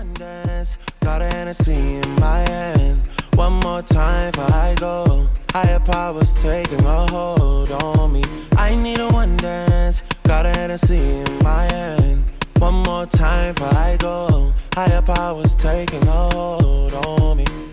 one dance, got a Hennessy in my hand. One more time before I go. Higher powers taking a hold on me. I need a one dance, got a Hennessy in my hand. One more time before I go. Higher powers taking a hold on me.